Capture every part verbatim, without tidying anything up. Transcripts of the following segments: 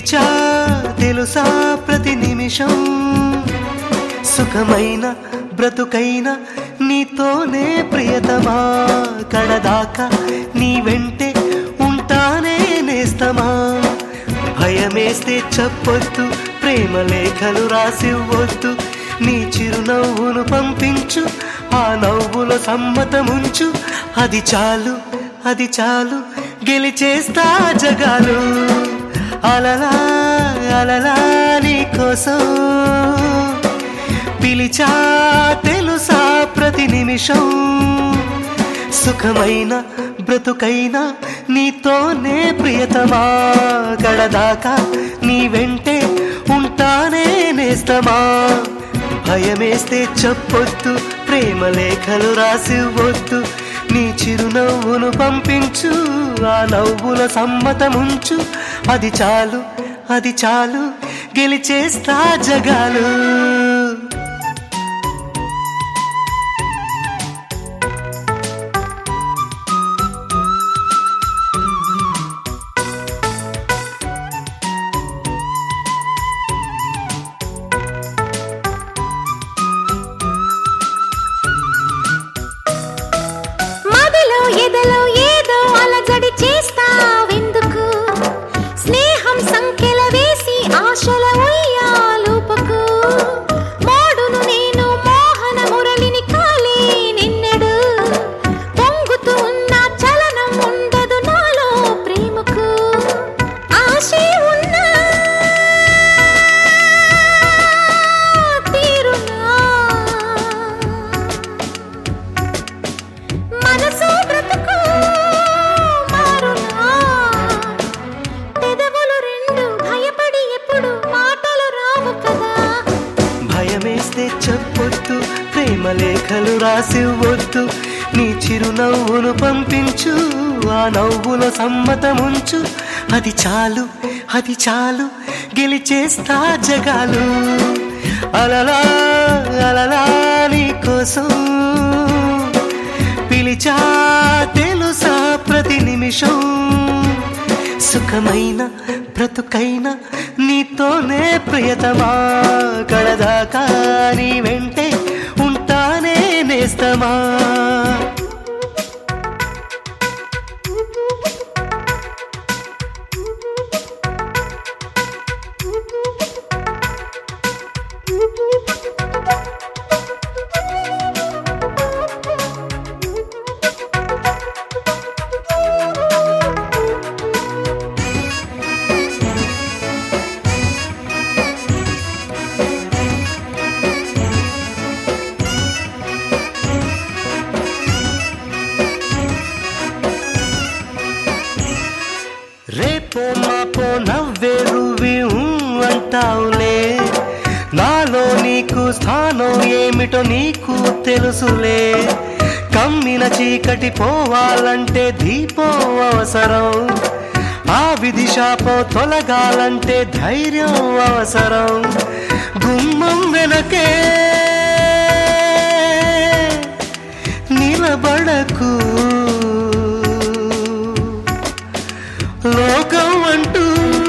పిలిచా తెలుసా ప్రతి నిమిషం సుఖమైన బ్రతుకైన నీతోనే ప్రియతమా కడదాకా నీ వెంటే ఉంటానే నేస్తమా భయమేస్తే చెప్పొద్దు ప్రేమ లేఖలు రాసివ్వొద్దు నీ చిరునవ్వును పంపించు ఆ నవ్వులో సమ్మతముంచు అది చాలు అది చాలు గెలిచేస్తా జగాలు అలలా అలలా నీ కోసం పిలిచా తెలుసా ప్రతి నిమిషం సుఖమైన బ్రతుకైన నీతోనే ప్రియతమా గడదాకా నీ వెంటే ఉంటానే నేస్తమా భయమేస్తే చెప్పొద్దు ప్రేమ లేఖలు రాసివ్వొద్దు నీ చిరునవ్వును పంపించు ఆ నవ్వుల సమ్మతముంచు అది చాలు అది చాలు గెలిచేస్తా జగాలు ఎదలో ఏదో అలజడి చేస్తావెందుకు స్నేహం సంఖ్యల వేసి ఆశల ఉయ్యాలూపకు మోడును నేను మోహన మురళిని కాలే నిన్నెడు పొంగుతూ ఉన్న చలనం ఉండదు నాలో ప్రేమకు ఆశే ఉన్నా తీరునా మనసు భయమేస్తే చెప్పొద్దు ప్రేమ లేఖలు రాసివ్వొద్దు నీ చిరునవ్వును పంపించు ఆ నవ్వులో సమ్మతముంచు అది చాలు అది చాలు గెలిచేస్తా జగాలు అలలా అలలా నీ కోసం పిలిచా తెలుసా ప్రతి నిమిషం సుఖమైన బ్రతుకైన నీతోనే ప్రియతమా కడదాకా నీ వెంటే ఉంటానే నేస్తమా రేపో మాపో నవ్వేరువి అంటావులే నాలో నీకు స్థానం ఏమిటో నీకు తెలుసులే కమ్మిన చీకటి పోవాలంటే దీపం అవసరం ఆ విధి శాపం తొలగాలంటే ధైర్యం అవసరం గుమ్మం వెనకే నిలబడకు లోకం అంటూ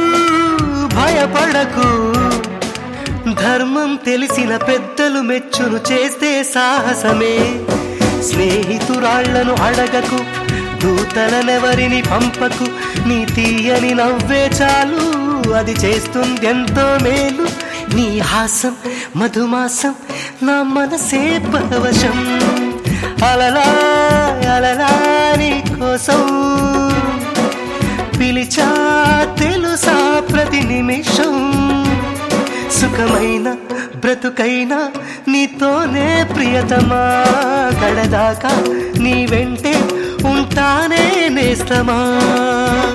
భయపడకు ధర్మం తెలిసిన పెద్దలు మెచ్చును చేస్తే సాహసమే స్నేహితురాళ్లను అడగకు దూతలనెవరిని పంపకు నీ తీయని నవ్వే చాలు అది చేస్తుంది ఎంతో మేలు నీ హాసం మధుమాసం నా మనసే పరవశం అలలా అలలా నీ కోసం పిలిచా తెలుసా ప్రతి నిమిషం సుఖమైన బ్రతుకైన నీతోనే ప్రియతమా కడదాకా నీ వెంటే ఉంటానే నేస్తమా